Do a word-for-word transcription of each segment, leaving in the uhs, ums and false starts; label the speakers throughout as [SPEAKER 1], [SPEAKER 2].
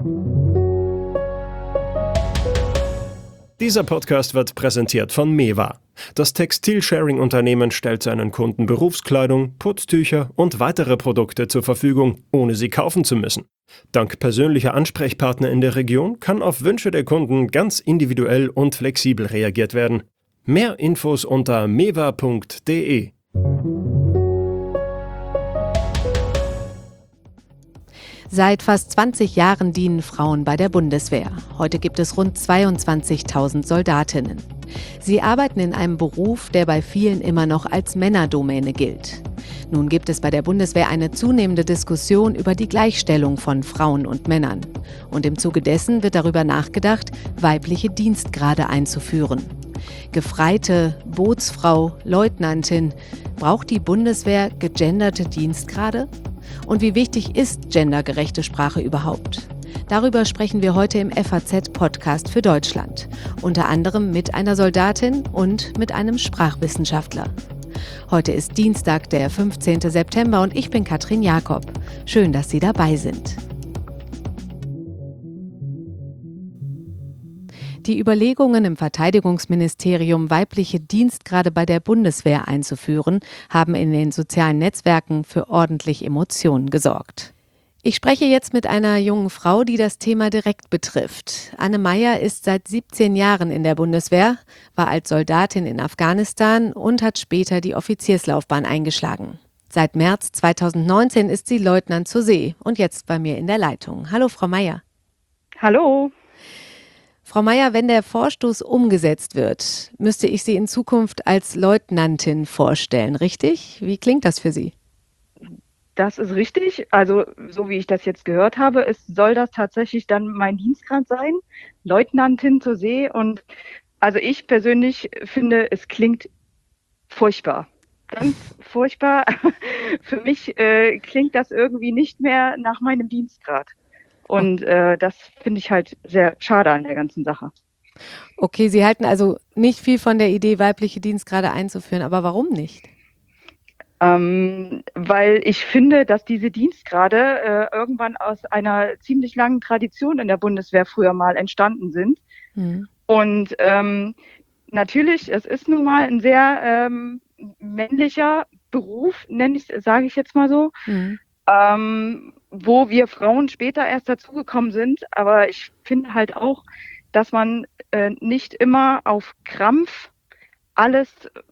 [SPEAKER 1] Dieser Podcast wird präsentiert von Mewa. Das Textil-Sharing-Unternehmen stellt seinen Kunden Berufskleidung, Putztücher und weitere Produkte zur Verfügung, ohne sie kaufen zu müssen. Dank persönlicher Ansprechpartner in der Region kann auf Wünsche der Kunden ganz individuell und flexibel reagiert werden. Mehr Infos unter mewa punkt de.
[SPEAKER 2] Seit fast zwanzig Jahren dienen Frauen bei der Bundeswehr. Heute gibt es rund zweiundzwanzigtausend Soldatinnen. Sie arbeiten in einem Beruf, der bei vielen immer noch als Männerdomäne gilt. Nun gibt es bei der Bundeswehr eine zunehmende Diskussion über die Gleichstellung von Frauen und Männern. Und im Zuge dessen wird darüber nachgedacht, weibliche Dienstgrade einzuführen. Gefreite, Bootsfrau, Leutnantin. Braucht die Bundeswehr gegenderte Dienstgrade? Und wie wichtig ist gendergerechte Sprache überhaupt? Darüber sprechen wir heute im F A Z-Podcast für Deutschland. Unter anderem mit einer Soldatin und mit einem Sprachwissenschaftler. Heute ist Dienstag, der fünfzehnten September und ich bin Katrin Jakob. Schön, dass Sie dabei sind. Die Überlegungen im Verteidigungsministerium, weibliche Dienstgrade bei der Bundeswehr einzuführen, haben in den sozialen Netzwerken für ordentlich Emotionen gesorgt. Ich spreche jetzt mit einer jungen Frau, die das Thema direkt betrifft. Anne Meyer ist seit siebzehn Jahren in der Bundeswehr, war als Soldatin in Afghanistan und hat später die Offizierslaufbahn eingeschlagen. Seit März zweitausendneunzehn ist sie Leutnant zur See und jetzt bei mir in der Leitung. Hallo, Frau Meyer.
[SPEAKER 3] Hallo.
[SPEAKER 2] Frau Meyer, wenn der Vorstoß umgesetzt wird, müsste ich Sie in Zukunft als Leutnantin vorstellen, richtig? Wie klingt das für Sie?
[SPEAKER 3] Das ist richtig. Also so wie ich das jetzt gehört habe, es soll das tatsächlich dann mein Dienstgrad sein, Leutnantin zur See. Und also ich persönlich finde, es klingt furchtbar. Ganz furchtbar. Für mich äh, klingt das irgendwie nicht mehr nach meinem Dienstgrad. Und äh, das finde ich halt sehr schade an der ganzen Sache.
[SPEAKER 2] Okay, Sie halten also nicht viel von der Idee, weibliche Dienstgrade einzuführen, aber warum nicht?
[SPEAKER 3] Ähm, weil ich finde, dass diese Dienstgrade äh, irgendwann aus einer ziemlich langen Tradition in der Bundeswehr früher mal entstanden sind. Mhm. Und ähm, natürlich, es ist nun mal ein sehr ähm, männlicher Beruf, nenne ich, sage ich jetzt mal so. Mhm. Ähm, wo wir Frauen später erst dazugekommen sind. Aber ich finde halt auch, dass man äh, nicht immer auf Krampf alles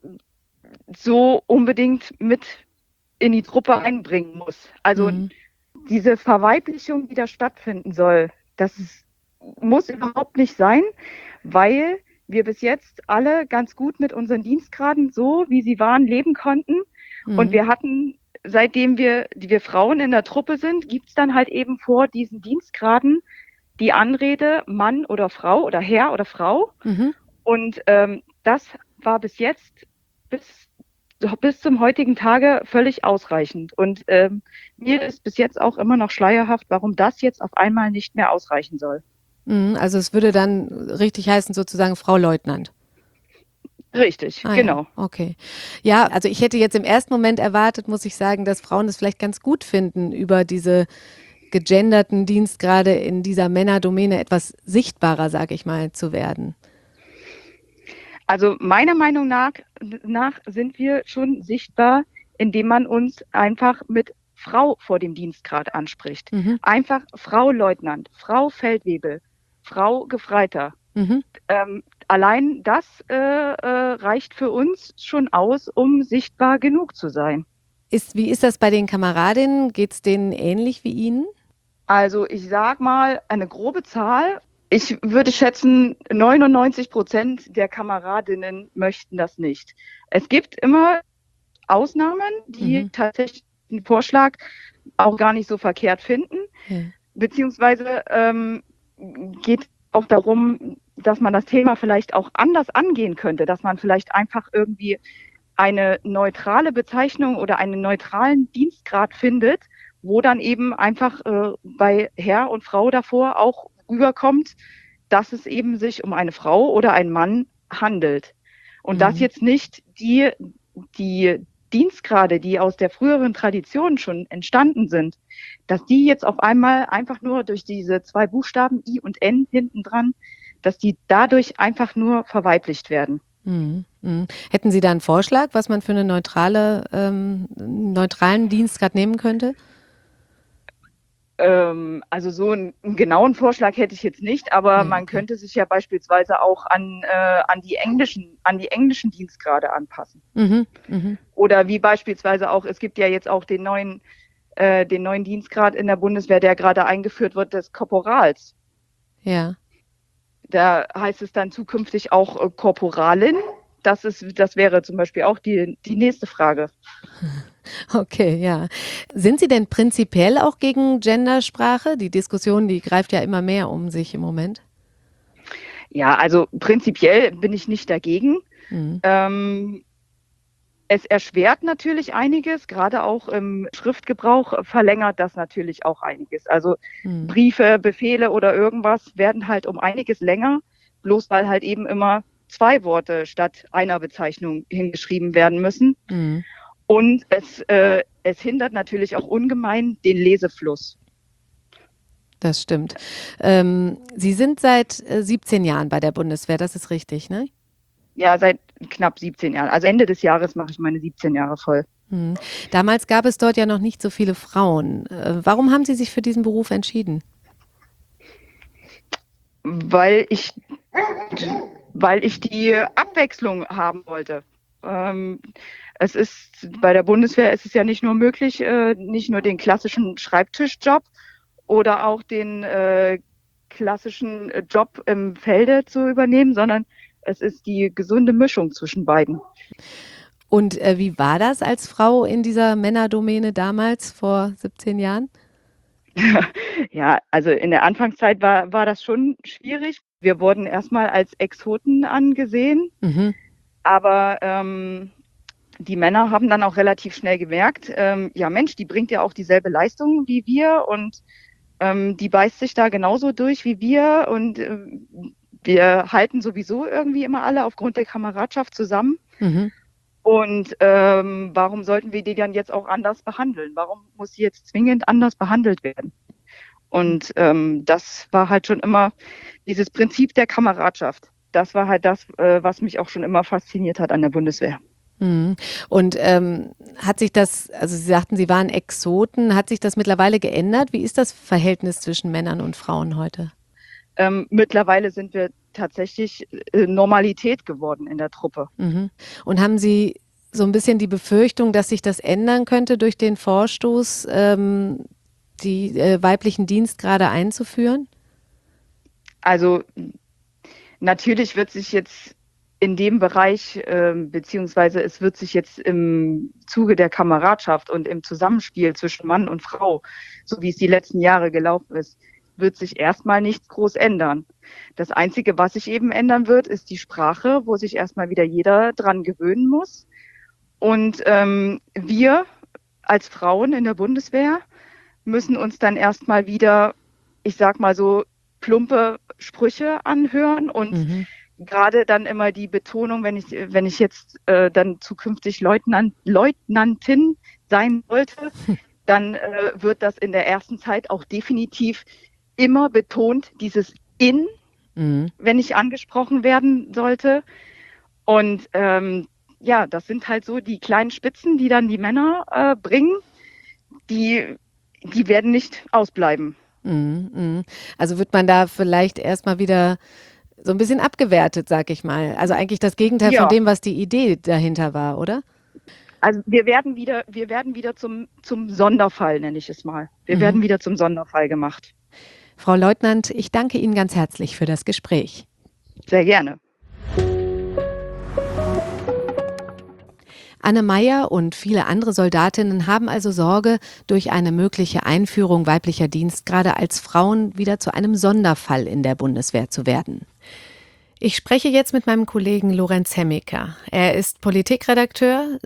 [SPEAKER 3] so unbedingt mit in die Truppe einbringen muss. Also mhm. diese Verweiblichung, die da stattfinden soll, das ist, muss überhaupt nicht sein, weil wir bis jetzt alle ganz gut mit unseren Dienstgraden, so wie sie waren, leben konnten. Mhm. Und wir hatten Seitdem wir, die wir Frauen in der Truppe sind, gibt's dann halt eben vor diesen Dienstgraden die Anrede Mann oder Frau oder Herr oder Frau. Mhm. Und ähm, das war bis jetzt, bis, bis zum heutigen Tage völlig ausreichend. Und ähm, mir ist bis jetzt auch immer noch schleierhaft, warum das jetzt auf einmal nicht mehr ausreichen soll.
[SPEAKER 2] Mhm, also es würde dann richtig heißen, sozusagen Frau Leutnant.
[SPEAKER 3] Richtig,
[SPEAKER 2] ah,
[SPEAKER 3] genau.
[SPEAKER 2] Ja, okay. Ja, also ich hätte jetzt im ersten Moment erwartet, muss ich sagen, dass Frauen es vielleicht ganz gut finden, über diese gegenderten Dienstgrade in dieser Männerdomäne etwas sichtbarer, sage ich mal, zu werden.
[SPEAKER 3] Also meiner Meinung nach, nach sind wir schon sichtbar, indem man uns einfach mit Frau vor dem Dienstgrad anspricht. Mhm. Einfach Frau Leutnant, Frau Feldwebel, Frau Gefreiter. Mhm. Ähm, allein das äh, äh, reicht für uns schon aus, um sichtbar genug zu sein.
[SPEAKER 2] Ist, wie ist das bei den Kameradinnen? Geht es denen ähnlich wie Ihnen?
[SPEAKER 3] Also ich sag mal eine grobe Zahl. Ich würde schätzen, neunundneunzig Prozent der Kameradinnen möchten das nicht. Es gibt immer Ausnahmen, die mhm. tatsächlich den Vorschlag auch gar nicht so verkehrt finden. Ja. Beziehungsweise ähm, geht auch darum, dass man das Thema vielleicht auch anders angehen könnte, dass man vielleicht einfach irgendwie eine neutrale Bezeichnung oder einen neutralen Dienstgrad findet, wo dann eben einfach äh, bei Herr und Frau davor auch rüberkommt, dass es eben sich um eine Frau oder einen Mann handelt. Und mhm. dass jetzt nicht die, die Dienstgrade, die aus der früheren Tradition schon entstanden sind, dass die jetzt auf einmal einfach nur durch diese zwei Buchstaben I und N hinten dran, dass die dadurch einfach nur verweiblicht werden.
[SPEAKER 2] Mhm. Mhm. Hätten Sie da einen Vorschlag, was man für eine neutrale, ähm, neutralen Dienstgrad nehmen könnte?
[SPEAKER 3] Ähm, also so einen, einen genauen Vorschlag hätte ich jetzt nicht, aber
[SPEAKER 2] Nee,
[SPEAKER 3] man
[SPEAKER 2] okay.
[SPEAKER 3] könnte sich ja beispielsweise auch an, äh, an die englischen, an die englischen Dienstgrade anpassen.
[SPEAKER 2] Mhm. Mhm.
[SPEAKER 3] Oder wie beispielsweise auch, es gibt ja jetzt auch den neuen, äh, den neuen Dienstgrad in der Bundeswehr, der gerade eingeführt wird, des Korporals.
[SPEAKER 2] Ja.
[SPEAKER 3] Da heißt es dann zukünftig auch äh, Korporalin. Das ist, das wäre zum Beispiel auch die, die nächste Frage.
[SPEAKER 2] Okay, ja. Sind Sie denn prinzipiell auch gegen Gendersprache? Die Diskussion, die greift ja immer mehr um sich im Moment.
[SPEAKER 3] Ja, also prinzipiell bin ich nicht dagegen.
[SPEAKER 2] Mhm.
[SPEAKER 3] Ähm, es erschwert natürlich einiges, gerade auch im Schriftgebrauch verlängert das natürlich auch einiges. Also
[SPEAKER 2] Mhm.
[SPEAKER 3] Briefe, Befehle oder irgendwas werden halt um einiges länger, bloß weil halt eben immer zwei Worte statt einer Bezeichnung hingeschrieben werden müssen.
[SPEAKER 2] Mhm.
[SPEAKER 3] Und es, äh, es hindert natürlich auch ungemein den Lesefluss.
[SPEAKER 2] Das stimmt. Ähm, Sie sind seit äh, siebzehn Jahren bei der Bundeswehr, das ist richtig, ne?
[SPEAKER 3] Ja, seit knapp siebzehn Jahren. Also Ende des Jahres mache ich meine siebzehn Jahre voll.
[SPEAKER 2] Mhm. Damals gab es dort ja noch nicht so viele Frauen. Äh, warum haben Sie sich für diesen Beruf entschieden?
[SPEAKER 3] Weil ich, weil ich die Abwechslung haben wollte. Ähm, es ist bei der Bundeswehr ist es ja nicht nur möglich, äh, nicht nur den klassischen Schreibtischjob oder auch den äh, klassischen Job im Felde zu übernehmen, sondern es ist die gesunde Mischung zwischen beiden.
[SPEAKER 2] Und äh, wie war das als Frau in dieser Männerdomäne damals vor siebzehn Jahren?
[SPEAKER 3] Ja, also in der Anfangszeit war, war das schon schwierig. Wir wurden erstmal als Exoten angesehen,
[SPEAKER 2] Mhm.
[SPEAKER 3] aber ähm, die Männer haben dann auch relativ schnell gemerkt, ähm, ja Mensch, die bringt ja auch dieselbe Leistung wie wir und ähm, die beißt sich da genauso durch wie wir und äh, wir halten sowieso irgendwie immer alle aufgrund der Kameradschaft zusammen.
[SPEAKER 2] Mhm.
[SPEAKER 3] Und ähm, warum sollten wir die dann jetzt auch anders behandeln? Warum muss sie jetzt zwingend anders behandelt werden? Und ähm, das war halt schon immer dieses Prinzip der Kameradschaft. Das war halt das, äh, was mich auch schon immer fasziniert hat an der Bundeswehr.
[SPEAKER 2] Mhm. Und ähm, hat sich das, also Sie sagten, Sie waren Exoten, hat sich das mittlerweile geändert? Wie ist das Verhältnis zwischen Männern und Frauen heute?
[SPEAKER 3] Ähm, mittlerweile sind wir tatsächlich äh, Normalität geworden in der Truppe.
[SPEAKER 2] Mhm. Und haben Sie so ein bisschen die Befürchtung, dass sich das ändern könnte durch den Vorstoß, ähm, die äh, weiblichen Dienstgrade einzuführen?
[SPEAKER 3] Also natürlich wird sich jetzt in dem Bereich, äh, beziehungsweise es wird sich jetzt im Zuge der Kameradschaft und im Zusammenspiel zwischen Mann und Frau, so wie es die letzten Jahre gelaufen ist, wird sich erstmal nichts groß ändern. Das Einzige, was sich eben ändern wird, ist die Sprache, wo sich erstmal wieder jeder dran gewöhnen muss. Und ähm, wir als Frauen in der Bundeswehr müssen uns dann erstmal wieder, ich sag mal so, plumpe Sprüche anhören und
[SPEAKER 2] Mhm.
[SPEAKER 3] gerade dann immer die Betonung, wenn ich, wenn ich jetzt äh, dann zukünftig Leutnant, Leutnantin sein sollte, dann äh, wird das in der ersten Zeit auch definitiv immer betont, dieses in,
[SPEAKER 2] Mhm.
[SPEAKER 3] wenn ich angesprochen werden sollte. Und ähm, ja, das sind halt so die kleinen Spitzen, die dann die Männer äh, bringen, die, die werden nicht ausbleiben.
[SPEAKER 2] Mhm. Mhm. Also wird man da vielleicht erstmal wieder so ein bisschen abgewertet, sag ich mal. Also eigentlich das Gegenteil von
[SPEAKER 3] Ja,
[SPEAKER 2] dem, was die Idee dahinter war, oder?
[SPEAKER 3] also wir werden wieder, wir werden wieder zum, zum Sonderfall, nenne ich es mal. Wir
[SPEAKER 2] Mhm.
[SPEAKER 3] werden wieder zum Sonderfall gemacht.
[SPEAKER 2] Frau Leutnant, ich danke Ihnen ganz herzlich für das Gespräch.
[SPEAKER 3] Sehr gerne.
[SPEAKER 2] Anne Meyer und viele andere Soldatinnen haben also Sorge, durch eine mögliche Einführung weiblicher Dienstgrade als Frauen wieder zu einem Sonderfall in der Bundeswehr zu werden. Ich spreche jetzt mit meinem Kollegen Lorenz Hemmiker. Er ist Politikredakteur,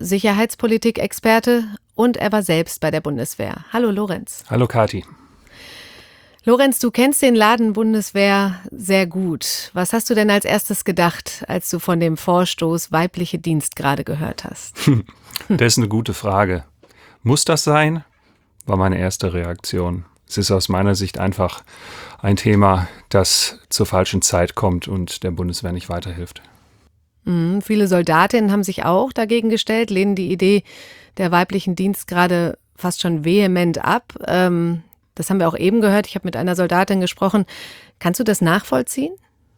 [SPEAKER 2] Sicherheitspolitik-Experte und er war selbst bei der Bundeswehr. Hallo Lorenz.
[SPEAKER 4] Hallo Kathi.
[SPEAKER 2] Lorenz, du kennst den Laden Bundeswehr sehr gut. Was hast du denn als erstes gedacht, als du von dem Vorstoß weibliche Dienstgrade gehört hast?
[SPEAKER 4] Das ist eine gute Frage. Muss das sein? War meine erste Reaktion. Es ist aus meiner Sicht einfach ein Thema, das zur falschen Zeit kommt und der Bundeswehr nicht weiterhilft.
[SPEAKER 2] Mhm, viele Soldatinnen haben sich auch dagegen gestellt, lehnen die Idee der weiblichen Dienstgrade fast schon vehement ab. Ähm, das haben wir auch eben gehört. Ich habe mit einer Soldatin gesprochen. Kannst du das nachvollziehen?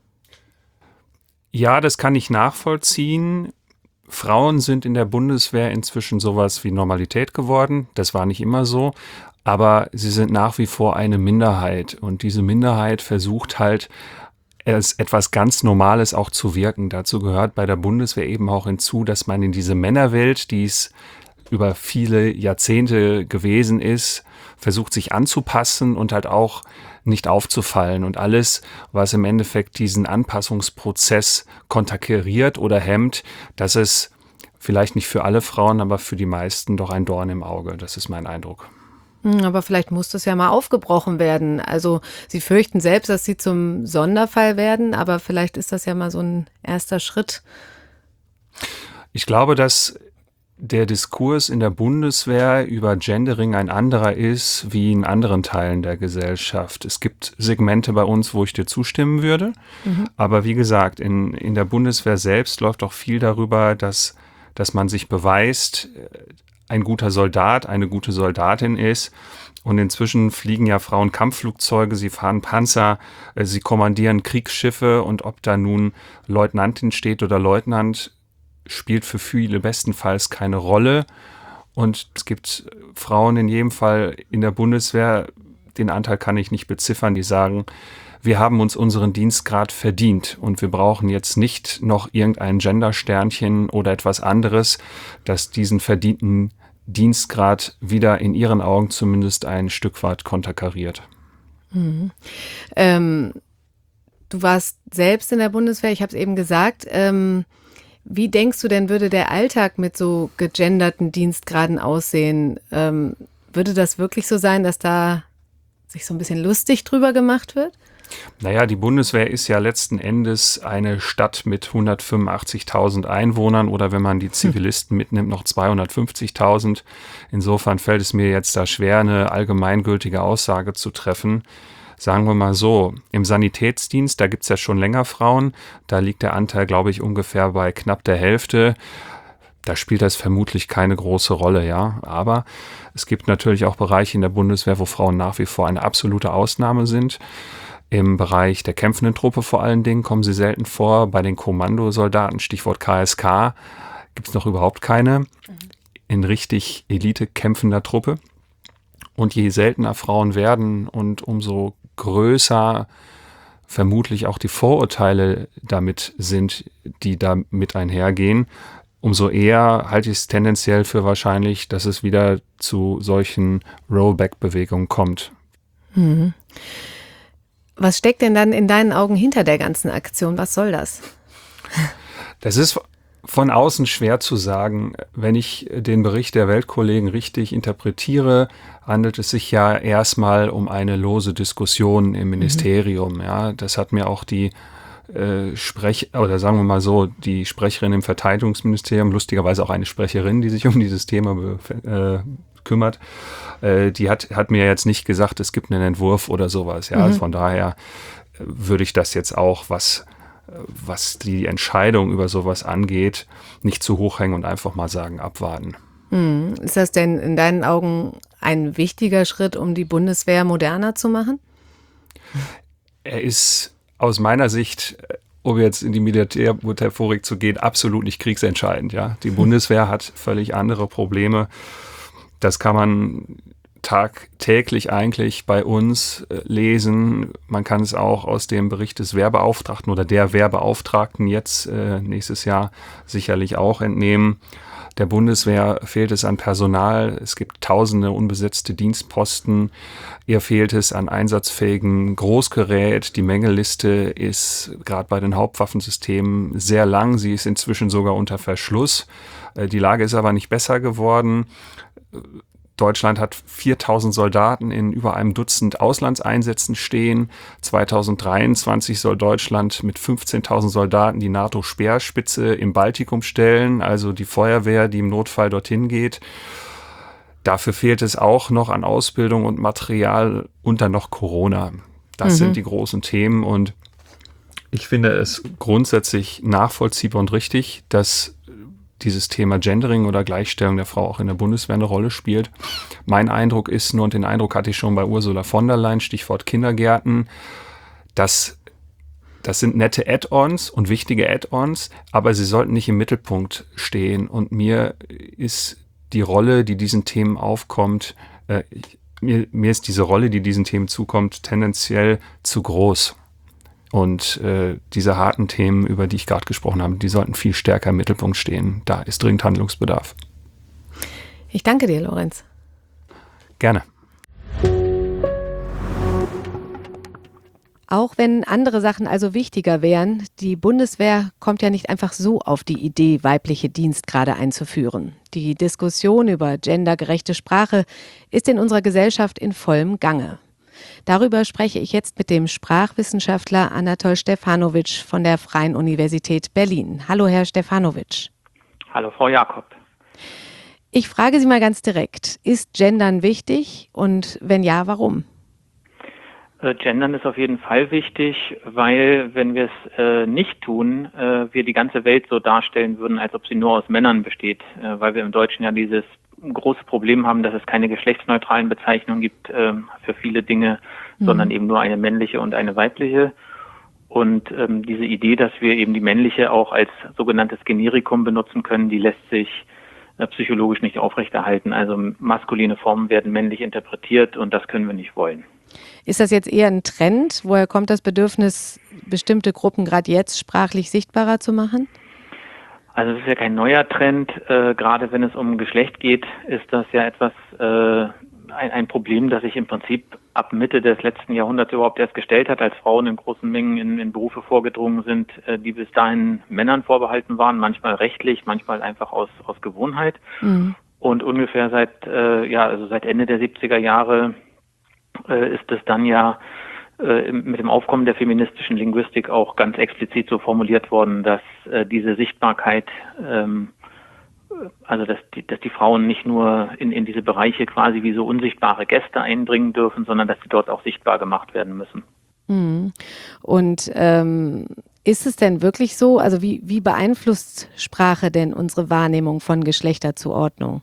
[SPEAKER 4] Ja, das kann ich nachvollziehen. Frauen sind in der Bundeswehr inzwischen sowas wie Normalität geworden. Das war nicht immer so. Aber sie sind nach wie vor eine Minderheit. Und diese Minderheit versucht halt, es etwas ganz Normales auch zu wirken. Dazu gehört bei der Bundeswehr eben auch hinzu, dass man in diese Männerwelt, die es über viele Jahrzehnte gewesen ist, versucht sich anzupassen und halt auch nicht aufzufallen. Und alles, was im Endeffekt diesen Anpassungsprozess konterkariert oder hemmt, das ist vielleicht nicht für alle Frauen, aber für die meisten doch ein Dorn im Auge. Das ist mein Eindruck.
[SPEAKER 2] Aber vielleicht muss das ja mal aufgebrochen werden. Also Sie fürchten selbst, dass Sie zum Sonderfall werden, aber vielleicht ist das ja mal so ein erster Schritt.
[SPEAKER 4] Ich glaube, dass der Diskurs in der Bundeswehr über Gendering ein anderer ist wie in anderen Teilen der Gesellschaft. Es gibt Segmente bei uns, wo ich dir zustimmen würde. Mhm. Aber wie gesagt, in, in der Bundeswehr selbst läuft auch viel darüber, dass, dass man sich beweist, ein guter Soldat, eine gute Soldatin ist. Und inzwischen fliegen ja Frauen Kampfflugzeuge, sie fahren Panzer, sie kommandieren Kriegsschiffe. Und ob da nun Leutnantin steht oder Leutnant, spielt für viele bestenfalls keine Rolle. Und es gibt Frauen in jedem Fall in der Bundeswehr, den Anteil kann ich nicht beziffern, die sagen, wir haben uns unseren Dienstgrad verdient und wir brauchen jetzt nicht noch irgendein Gendersternchen oder etwas anderes, das diesen verdienten Dienstgrad wieder in ihren Augen zumindest ein Stück weit konterkariert.
[SPEAKER 2] Mhm. Ähm, du warst selbst in der Bundeswehr, ich habe es eben gesagt. Ähm, wie denkst du denn, würde der Alltag mit so gegenderten Dienstgraden aussehen? Ähm, würde das wirklich so sein, dass da sich so ein bisschen lustig drüber gemacht wird?
[SPEAKER 4] Naja, die Bundeswehr ist ja letzten Endes eine Stadt mit hundertfünfundachtzigtausend Einwohnern oder wenn man die Zivilisten mitnimmt, noch zweihundertfünfzigtausend. Insofern fällt es mir jetzt da schwer, eine allgemeingültige Aussage zu treffen. Sagen wir mal so, im Sanitätsdienst, da gibt es ja schon länger Frauen, da liegt der Anteil, glaube ich, ungefähr bei knapp der Hälfte. Da spielt das vermutlich keine große Rolle, ja. Aber es gibt natürlich auch Bereiche in der Bundeswehr, wo Frauen nach wie vor eine absolute Ausnahme sind. Im Bereich der kämpfenden Truppe vor allen Dingen kommen sie selten vor. Bei den Kommandosoldaten, Stichwort K S K, gibt es noch überhaupt keine in richtig Elite kämpfender Truppe. Und je seltener Frauen werden und umso größer vermutlich auch die Vorurteile damit sind, die damit einhergehen, umso eher halte ich es tendenziell für wahrscheinlich, dass es wieder zu solchen Rollback-Bewegungen kommt.
[SPEAKER 2] Mhm. Was steckt denn dann in deinen Augen hinter der ganzen Aktion? Was soll das?
[SPEAKER 4] Das ist von außen schwer zu sagen. Wenn ich den Bericht der Weltkollegen richtig interpretiere, handelt es sich ja erstmal um eine lose Diskussion im Ministerium. Mhm. Ja, das hat mir auch die äh, Sprech oder sagen wir mal so, die Sprecherin im Verteidigungsministerium, lustigerweise auch eine Sprecherin, die sich um dieses Thema be- äh, kümmert, äh, die hat, hat mir jetzt nicht gesagt, es gibt einen Entwurf oder sowas. Ja, mhm. Also von daher äh, würde ich das jetzt auch, was, äh, was die Entscheidung über sowas angeht, nicht zu hoch hängen und einfach mal sagen, abwarten.
[SPEAKER 2] Mhm. Ist das denn in deinen Augen ein wichtiger Schritt, um die Bundeswehr moderner zu machen?
[SPEAKER 4] Er ist aus meiner Sicht, um jetzt in die Militärmetaphorik zu gehen, absolut nicht kriegsentscheidend. Ja? Die Bundeswehr hat völlig andere Probleme. Das kann man tagtäglich eigentlich bei uns lesen. Man kann es auch aus dem Bericht des Wehrbeauftragten oder der Wehrbeauftragten jetzt äh, nächstes Jahr sicherlich auch entnehmen. Der Bundeswehr fehlt es an Personal. Es gibt tausende unbesetzte Dienstposten. Ihr fehlt es an einsatzfähigen Großgerät. Die Mängelliste ist gerade bei den Hauptwaffensystemen sehr lang. Sie ist inzwischen sogar unter Verschluss. Die Lage ist aber nicht besser geworden. Deutschland hat viertausend Soldaten in über einem Dutzend Auslandseinsätzen stehen. zweitausenddreiundzwanzig soll Deutschland mit fünfzehntausend Soldaten die NATO-Speerspitze im Baltikum stellen, also die Feuerwehr, die im Notfall dorthin geht. Dafür fehlt es auch noch an Ausbildung und Material und dann noch Corona. Das mhm. sind die großen Themen und ich finde es grundsätzlich nachvollziehbar und richtig, dass dieses Thema Gendering oder Gleichstellung der Frau auch in der Bundeswehr eine Rolle spielt. Mein Eindruck ist nur, und den Eindruck hatte ich schon bei Ursula von der Leyen, Stichwort Kindergärten, dass das sind nette Add-ons und wichtige Add-ons, aber sie sollten nicht im Mittelpunkt stehen. Und mir ist die Rolle, die diesen Themen aufkommt, äh, mir, mir ist diese Rolle, die diesen Themen zukommt, tendenziell zu groß. Und äh, diese harten Themen, über die ich gerade gesprochen habe, die sollten viel stärker im Mittelpunkt stehen. Da ist dringend Handlungsbedarf.
[SPEAKER 2] Ich danke dir, Lorenz.
[SPEAKER 4] Gerne.
[SPEAKER 2] Auch wenn andere Sachen also wichtiger wären, die Bundeswehr kommt ja nicht einfach so auf die Idee, weibliche Dienstgrade einzuführen. Die Diskussion über gendergerechte Sprache ist in unserer Gesellschaft in vollem Gange. Darüber spreche ich jetzt mit dem Sprachwissenschaftler Anatol Stefanovic von der Freien Universität Berlin. Hallo, Herr Stefanovic.
[SPEAKER 5] Hallo, Frau Jakob.
[SPEAKER 2] Ich frage Sie mal ganz direkt, ist Gendern wichtig und wenn ja, warum?
[SPEAKER 5] Gendern ist auf jeden Fall wichtig, weil wenn wir es äh, nicht tun, äh, wir die ganze Welt so darstellen würden, als ob sie nur aus Männern besteht, äh, weil wir im Deutschen ja dieses große Problem haben, dass es keine geschlechtsneutralen Bezeichnungen gibt äh, für viele Dinge, mhm. sondern eben nur eine männliche und eine weibliche. Und ähm, diese Idee, dass wir eben die männliche auch als sogenanntes Generikum benutzen können, die lässt sich äh, psychologisch nicht aufrechterhalten. Also maskuline Formen werden männlich interpretiert und das können wir nicht wollen.
[SPEAKER 2] Ist das jetzt eher ein Trend? Woher kommt das Bedürfnis, bestimmte Gruppen gerade jetzt sprachlich sichtbarer zu machen?
[SPEAKER 5] Also es ist ja kein neuer Trend. Äh, gerade wenn es um Geschlecht geht, ist das ja etwas, äh, ein, ein Problem, das sich im Prinzip ab Mitte des letzten Jahrhunderts überhaupt erst gestellt hat, als Frauen in großen Mengen in, in Berufe vorgedrungen sind, äh, die bis dahin Männern vorbehalten waren, manchmal rechtlich, manchmal einfach aus, aus Gewohnheit. Mhm. Und ungefähr seit, äh, ja, also seit Ende der siebziger Jahre äh, ist es dann ja äh, mit dem Aufkommen der feministischen Linguistik auch ganz explizit so formuliert worden, dass äh, diese Sichtbarkeit, ähm, also dass die, dass die Frauen nicht nur in, in diese Bereiche quasi wie so unsichtbare Gäste eindringen dürfen, sondern dass sie dort auch sichtbar gemacht werden müssen.
[SPEAKER 2] Mhm. Und ähm, ist es denn wirklich so, also wie, wie beeinflusst Sprache denn unsere Wahrnehmung von Geschlechterzuordnung?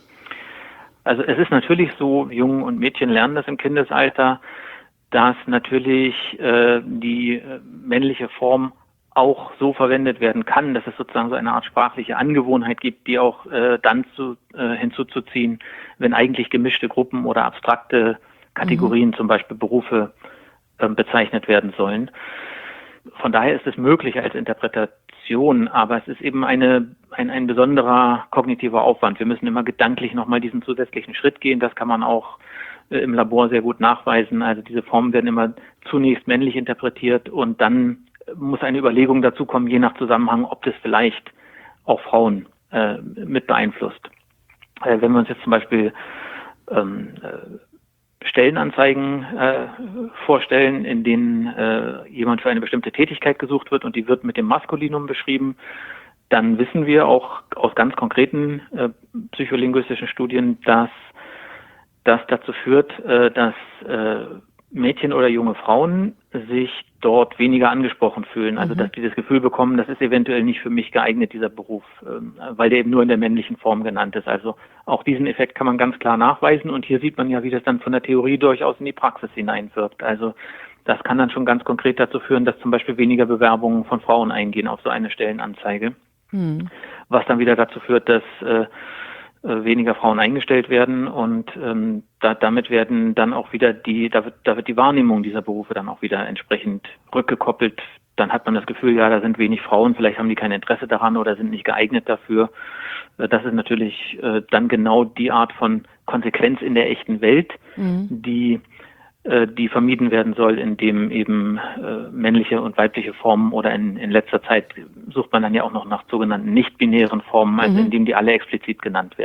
[SPEAKER 5] Also es ist natürlich so, Jungen und Mädchen lernen das im Kindesalter, dass natürlich äh, die äh, männliche Form auch so verwendet werden kann, dass es sozusagen so eine Art sprachliche Angewohnheit gibt, die auch äh, dann zu, äh, hinzuzuziehen, wenn eigentlich gemischte Gruppen oder abstrakte Kategorien, mhm. zum Beispiel Berufe, äh, bezeichnet werden sollen. Von daher ist es möglich als Interpretation, aber es ist eben eine, ein, ein besonderer kognitiver Aufwand. Wir müssen immer gedanklich nochmal diesen zusätzlichen Schritt gehen. Das kann man auch äh, im Labor sehr gut nachweisen. Also diese Formen werden immer zunächst männlich interpretiert und dann muss eine Überlegung dazu kommen, je nach Zusammenhang, ob das vielleicht auch Frauen äh, mit beeinflusst. Äh, wenn wir uns jetzt zum Beispiel ähm, äh, Stellenanzeigen äh, vorstellen, in denen äh, jemand für eine bestimmte Tätigkeit gesucht wird und die wird mit dem Maskulinum beschrieben, dann wissen wir auch aus ganz konkreten äh, psycholinguistischen Studien, dass das dazu führt, äh, dass äh, Mädchen oder junge Frauen sich dort weniger angesprochen fühlen, also mhm. dass die das Gefühl bekommen, das ist eventuell nicht für mich geeignet, dieser Beruf, ähm, weil der eben nur in der männlichen Form genannt ist. Also auch diesen Effekt kann man ganz klar nachweisen und hier sieht man ja, wie das dann von der Theorie durchaus in die Praxis hineinwirkt. Also das kann dann schon ganz konkret dazu führen, dass zum Beispiel weniger Bewerbungen von Frauen eingehen auf so eine Stellenanzeige, mhm. was dann wieder dazu führt, dass äh, weniger Frauen eingestellt werden und ähm, da, damit werden dann auch wieder die, da wird, da wird die Wahrnehmung dieser Berufe dann auch wieder entsprechend rückgekoppelt. Dann hat man das Gefühl, ja, da sind wenig Frauen, vielleicht haben die kein Interesse daran oder sind nicht geeignet dafür. Das ist natürlich äh, dann genau die Art von Konsequenz in der echten Welt, mhm. die die vermieden werden soll, indem eben äh, männliche und weibliche Formen oder in, in letzter Zeit sucht man dann ja auch noch nach sogenannten nicht-binären Formen, also mhm. indem die alle explizit genannt werden.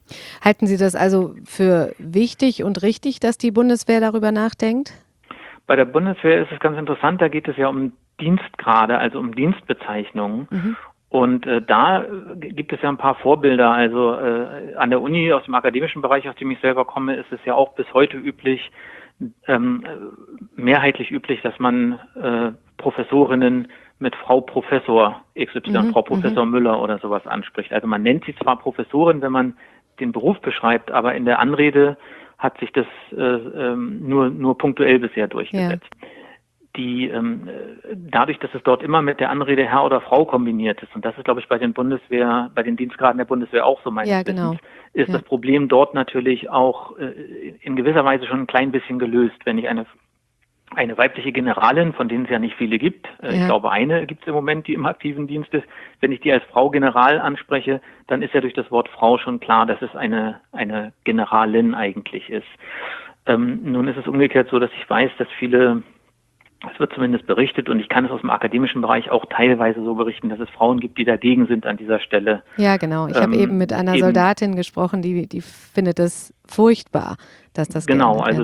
[SPEAKER 2] Halten Sie das also für wichtig und richtig, dass die Bundeswehr darüber nachdenkt?
[SPEAKER 5] Bei der Bundeswehr ist es ganz interessant, da geht es ja um Dienstgrade, also um Dienstbezeichnungen. Mhm. Und äh, da gibt es ja ein paar Vorbilder. Also äh, an der Uni, aus dem akademischen Bereich, aus dem ich selber komme, ist es ja auch bis heute üblich, ähm, mehrheitlich üblich, dass man äh, Professorinnen mit Frau Professor X Y, mhm, Frau Professor mhm. Müller oder sowas anspricht. Also man nennt sie zwar Professorin, wenn man den Beruf beschreibt, aber in der Anrede hat sich das äh, ähm, nur nur punktuell bisher durchgesetzt. Ja. Die ähm, dadurch, dass es dort immer mit der Anrede Herr oder Frau kombiniert ist, und das ist, glaube ich, bei den Bundeswehr, bei den Dienstgraden der Bundeswehr auch so meines ja, genau. Wissens, ist ja. das Problem dort natürlich auch äh, in gewisser Weise schon ein klein bisschen gelöst. Wenn ich eine eine weibliche Generalin, von denen es ja nicht viele gibt, äh, ja. ich glaube eine gibt es im Moment, die im aktiven Dienst ist, wenn ich die als Frau General anspreche, dann ist ja durch das Wort Frau schon klar, dass es eine eine Generalin eigentlich ist. Ähm, nun ist es umgekehrt so, dass ich weiß, dass viele, es wird zumindest berichtet, und ich kann es aus dem akademischen Bereich auch teilweise so berichten, dass es Frauen gibt, die dagegen sind an dieser Stelle.
[SPEAKER 2] Ja, genau. Ich ähm, habe eben mit einer eben, Soldatin gesprochen, die, die findet es furchtbar, dass das
[SPEAKER 5] genau, also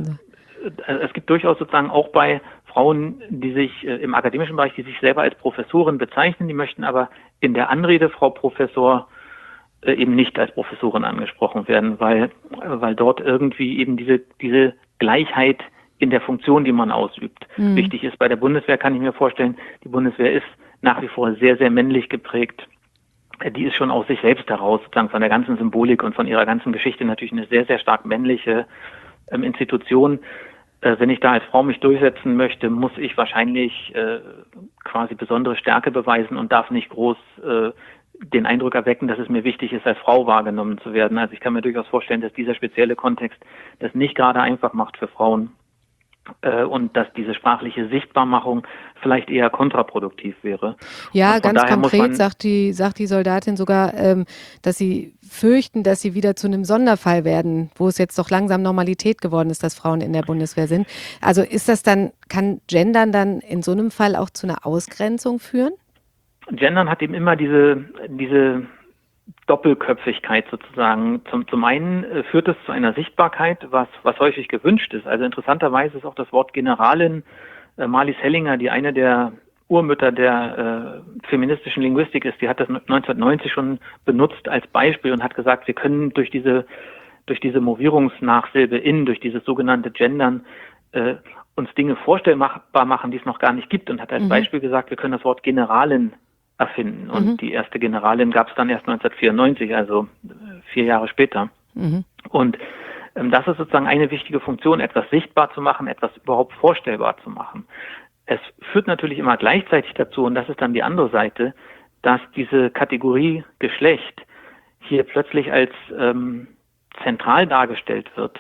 [SPEAKER 5] es gibt durchaus sozusagen auch bei Frauen, die sich äh, im akademischen Bereich, die sich selber als Professorin bezeichnen, die möchten aber in der Anrede Frau Professor äh, eben nicht als Professorin angesprochen werden, weil, weil dort irgendwie eben diese, diese Gleichheit in der Funktion, die man ausübt, mhm. wichtig ist. Bei der Bundeswehr kann ich mir vorstellen, die Bundeswehr ist nach wie vor sehr, sehr männlich geprägt. Die ist schon aus sich selbst heraus, sozusagen von der ganzen Symbolik und von ihrer ganzen Geschichte natürlich eine sehr, sehr stark männliche ähm, Institution. Äh, wenn ich da als Frau mich durchsetzen möchte, muss ich wahrscheinlich äh, quasi besondere Stärke beweisen und darf nicht groß äh, den Eindruck erwecken, dass es mir wichtig ist, als Frau wahrgenommen zu werden. Also ich kann mir durchaus vorstellen, dass dieser spezielle Kontext das nicht gerade einfach macht für Frauen. Und dass diese sprachliche Sichtbarmachung vielleicht eher kontraproduktiv wäre.
[SPEAKER 2] Ja, ganz konkret sagt die, sagt die Soldatin sogar, ähm, dass sie fürchten, dass sie wieder zu einem Sonderfall werden, wo es jetzt doch langsam Normalität geworden ist, dass Frauen in der Bundeswehr sind. Also ist das dann, kann Gendern dann in so einem Fall auch zu einer Ausgrenzung führen?
[SPEAKER 5] Gendern hat eben immer diese, diese Doppelköpfigkeit sozusagen. Zum, zum einen äh, führt es zu einer Sichtbarkeit, was, was häufig gewünscht ist. Also interessanterweise ist auch das Wort Generalin, äh, Marlies Hellinger, die eine der Urmütter der äh, feministischen Linguistik ist, die hat das neunzehnhundertneunzig schon benutzt als Beispiel und hat gesagt, wir können durch diese, durch diese Movierungsnachsilbe in, durch dieses sogenannte Gendern, äh, uns Dinge vorstellbar machen, die es noch gar nicht gibt, und hat als mhm. Beispiel gesagt, wir können das Wort Generalin erfinden. Und mhm. die erste Generalin gab es dann erst neunzehnhundertvierundneunzig, also vier Jahre später. Mhm. Und ähm, das ist sozusagen eine wichtige Funktion, etwas sichtbar zu machen, etwas überhaupt vorstellbar zu machen. Es führt natürlich immer gleichzeitig dazu, und das ist dann die andere Seite, dass diese Kategorie Geschlecht hier plötzlich als ähm, zentral dargestellt wird.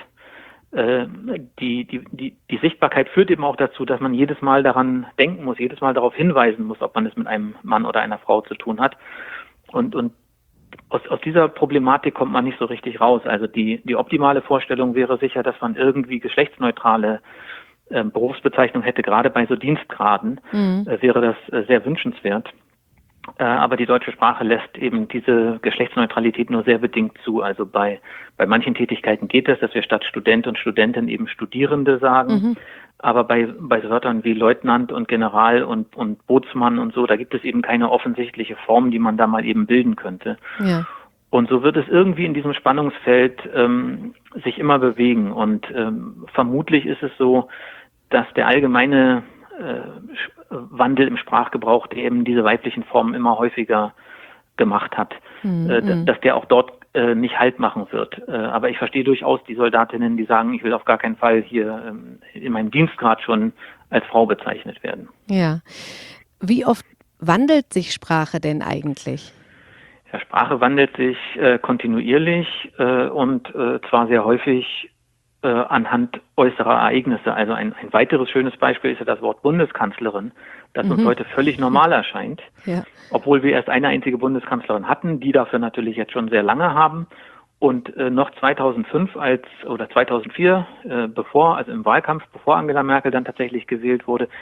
[SPEAKER 5] Äh, die, die, die, die Sichtbarkeit führt eben auch dazu, dass man jedes Mal daran denken muss, jedes Mal darauf hinweisen muss, ob man es mit einem Mann oder einer Frau zu tun hat. Und, und aus, aus dieser Problematik kommt man nicht so richtig raus. Also die, die optimale Vorstellung wäre sicher, dass man irgendwie geschlechtsneutrale äh, Berufsbezeichnung hätte. Gerade bei so Dienstgraden mhm. äh, wäre das äh, sehr wünschenswert. Äh, aber die deutsche Sprache lässt eben diese Geschlechtsneutralität nur sehr bedingt zu. Also bei, bei manchen Tätigkeiten geht es, dass wir statt Student und Studentin eben Studierende sagen. Mhm. Aber bei, bei Wörtern wie Leutnant und General und, und Bootsmann und so, da gibt es eben keine offensichtliche Form, die man da mal eben bilden könnte. Ja. Und so wird es irgendwie in diesem Spannungsfeld ähm, sich immer bewegen. Und ähm, vermutlich ist es so, dass der allgemeine äh, Wandel im Sprachgebrauch, der eben diese weiblichen Formen immer häufiger gemacht hat, mhm. äh, dass der auch dort äh, nicht Halt machen wird. Äh, aber ich verstehe durchaus die Soldatinnen, die sagen, ich will auf gar keinen Fall hier ähm, in meinem Dienstgrad schon als Frau bezeichnet werden.
[SPEAKER 2] Ja. Wie oft wandelt sich Sprache denn eigentlich?
[SPEAKER 5] Ja, Sprache wandelt sich äh, kontinuierlich äh, und äh, zwar sehr häufig äh, anhand äußerer Ereignisse. Also ein, ein weiteres schönes Beispiel ist ja das Wort Bundeskanzlerin, das mhm. uns heute völlig normal erscheint, ja. obwohl wir erst eine einzige Bundeskanzlerin hatten, die dafür natürlich jetzt schon sehr lange haben. Und äh, noch zweitausendfünf als oder zweitausendvier, äh, bevor, also im Wahlkampf, bevor Angela Merkel dann tatsächlich gewählt wurde,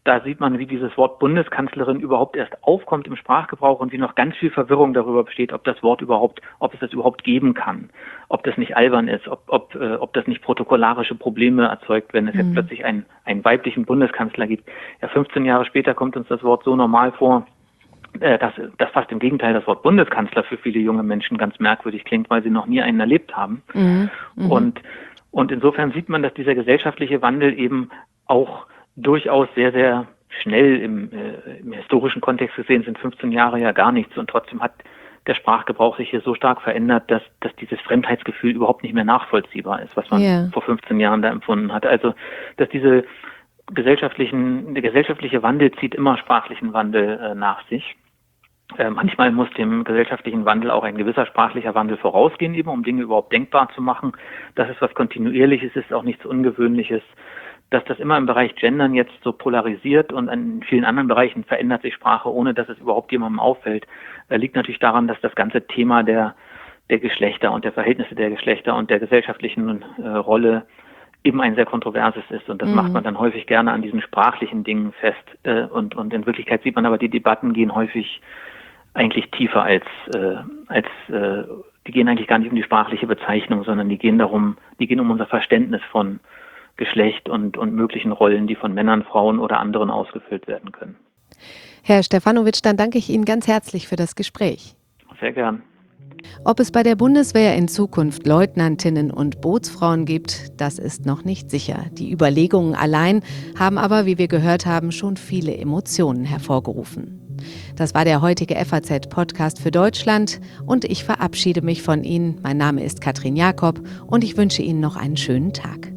[SPEAKER 5] da sieht man, wie dieses Wort Bundeskanzlerin überhaupt erst aufkommt im Sprachgebrauch und wie noch ganz viel Verwirrung darüber besteht, ob das Wort überhaupt, ob es das überhaupt geben kann, ob das nicht albern ist, ob, ob, äh, ob das nicht protokollarische Probleme erzeugt, wenn es jetzt mhm. plötzlich einen, einen weiblichen Bundeskanzler gibt. Ja, fünfzehn Jahre später kommt uns das Wort so normal vor, äh, dass, dass fast im Gegenteil das Wort Bundeskanzler für viele junge Menschen ganz merkwürdig klingt, weil sie noch nie einen erlebt haben. Mhm. Mhm. Und, und insofern sieht man, dass dieser gesellschaftliche Wandel eben auch durchaus sehr, sehr schnell im, äh, im historischen Kontext gesehen sind fünfzehn Jahre ja gar nichts und trotzdem hat der Sprachgebrauch sich hier so stark verändert, dass, dass dieses Fremdheitsgefühl überhaupt nicht mehr nachvollziehbar ist, was man yeah. vor fünfzehn Jahren da empfunden hat. Also, dass diese gesellschaftlichen, der gesellschaftliche Wandel zieht immer sprachlichen Wandel äh, nach sich. Äh, manchmal muss dem gesellschaftlichen Wandel auch ein gewisser sprachlicher Wandel vorausgehen, eben um Dinge überhaupt denkbar zu machen. Das ist was Kontinuierliches, ist auch nichts Ungewöhnliches. Dass das immer im Bereich Gendern jetzt so polarisiert und in vielen anderen Bereichen verändert sich Sprache, ohne dass es überhaupt jemandem auffällt, liegt natürlich daran, dass das ganze Thema der, der Geschlechter und der Verhältnisse der Geschlechter und der gesellschaftlichen äh, Rolle eben ein sehr kontroverses ist. Und das mhm. macht man dann häufig gerne an diesen sprachlichen Dingen fest. Äh, und, und in Wirklichkeit sieht man aber, die Debatten gehen häufig eigentlich tiefer als, äh, als äh, die gehen eigentlich gar nicht um die sprachliche Bezeichnung, sondern die gehen darum, die gehen um unser Verständnis von Geschlecht und, und möglichen Rollen, die von Männern, Frauen oder anderen ausgefüllt werden können.
[SPEAKER 2] Herr Stefanovic, dann danke ich Ihnen ganz herzlich für das Gespräch.
[SPEAKER 5] Sehr gern.
[SPEAKER 2] Ob es bei der Bundeswehr in Zukunft Leutnantinnen und Bootsfrauen gibt, das ist noch nicht sicher. Die Überlegungen allein haben aber, wie wir gehört haben, schon viele Emotionen hervorgerufen. Das war der heutige F A Z-Podcast für Deutschland und ich verabschiede mich von Ihnen. Mein Name ist Katrin Jakob und ich wünsche Ihnen noch einen schönen Tag.